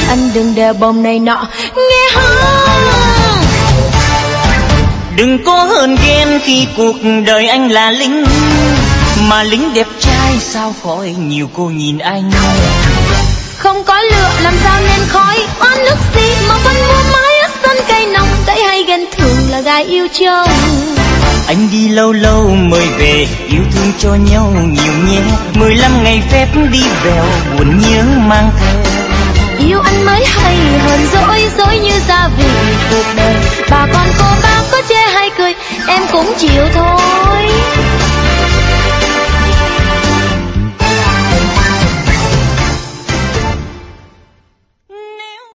anh đừng đeo bồng này nọ, nghe không? Đừng có hờn ghen khi cuộc đời anh là lính, mà lính đẹp trai sao khỏi nhiều cô nhìn anh. Không có lửa làm sao nên khói, oan nước gì mà vẫn mua mái ớt sân cây nồng, dãy hay ghen thường là gái yêu chồng. Anh đi lâu lâu mời về, yêu thương cho nhau nhiều nhé, 15 ngày phép đi vèo, buồn nhớ mang theo. Yêu anh mới hay hơn dối như gia vị cuộc đời, bà con cô bác có chê hay cười em cũng chịu thôi.